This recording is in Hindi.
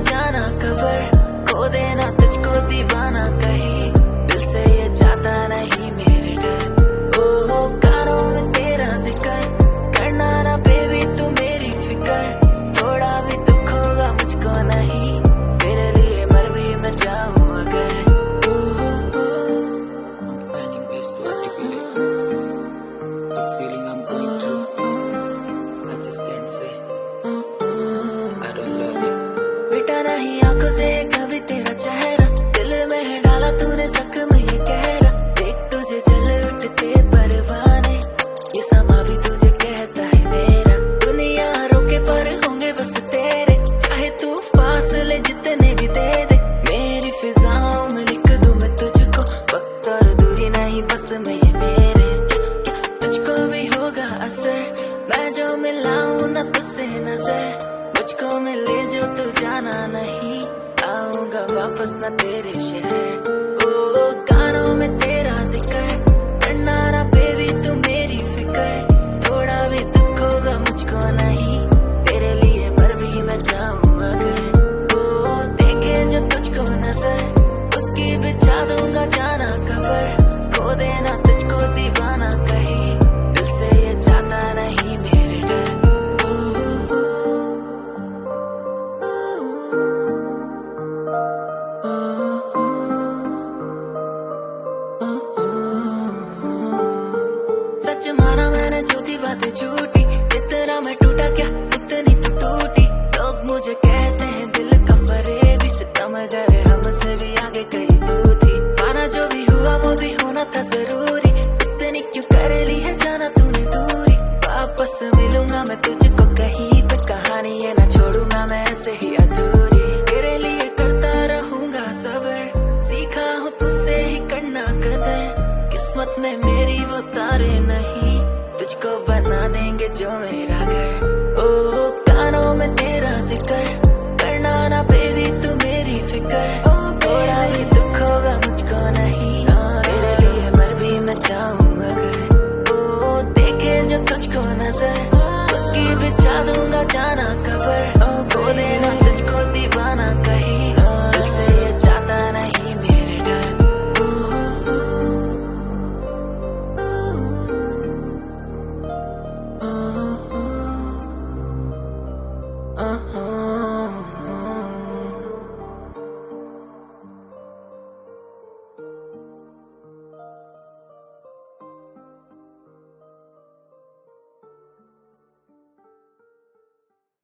जाना खबर, खो देना तुझको दीवाना कहीं, दिल से ये चाहता नहीं मेरे डर। ओ कानों में तेरा जिक्र, करना ना बेबी तू मेरी फिक्र, थोड़ा भी दुख होगा मुझको नहीं, तेरे लिए मर भी मैं जाऊं अगर। I'm finding ways to articulate the feeling I'm going through. I just can't say I don't love you. बेटा नहीं आंखों से कभी तेरा चेहरा, दिल में है डाला तूने जख्म ये गहरा, देख तुझे जल उठते परवाने, ये समा भी तुझे कहता है मेरा, दुनिया रोके पर होंगे बस तेरे, चाहे तू फासले जितने भी दे दे, मेरी फिजाओं में लिख दूं मैं तुझको, वक्त और दूरी नहीं बस में ये मेरे, तुझको भी होगा असर, मैं जो मिलाऊं ना तुझसे नजर, मुझको मिले जो तू जाना नहीं, आऊंगा वापस ना तेरे शहर। ओ कानों में तेरा जिक्र, करना ना बेबी तू मेरी फिक्र, थोड़ा भी दुख होगा मुझको नहीं, तेरे लिए मर भी मैं जाऊं अगर। ओ देखे जो तुझको नजर, उसकी बिछा दूंगा जाना खबर, खो देना तुझको दीवाना कहीं, दिल से ये चाहता नहीं मेरे डर। सच माना मैंने जो थी बातें झूठी, जितना मैं टूटा क्या उतनी तू टूटी, लोग मुझे कहते हैं दिल का फरेबी, सितम करे हमसे भी आगे कहीं तू थी, माना जो भी हुआ वो भी होना था जरूरी, इतनी क्यों कर ली है जाना तूने दूरी, वापस मिलूंगा मैं तुझको कहीं पे, कहानी ये ना छोड़ूंगा मैं ऐसे ही अधूरी, तेरे लिए करता रहूंगा सबर, सीखा हूँ तुझसे ही करना कदर, किस्मत में मेरी वो तारे नहीं, तुझको बना देंगे जो मेरा घर। ओ कानों में तेरा जिक्र,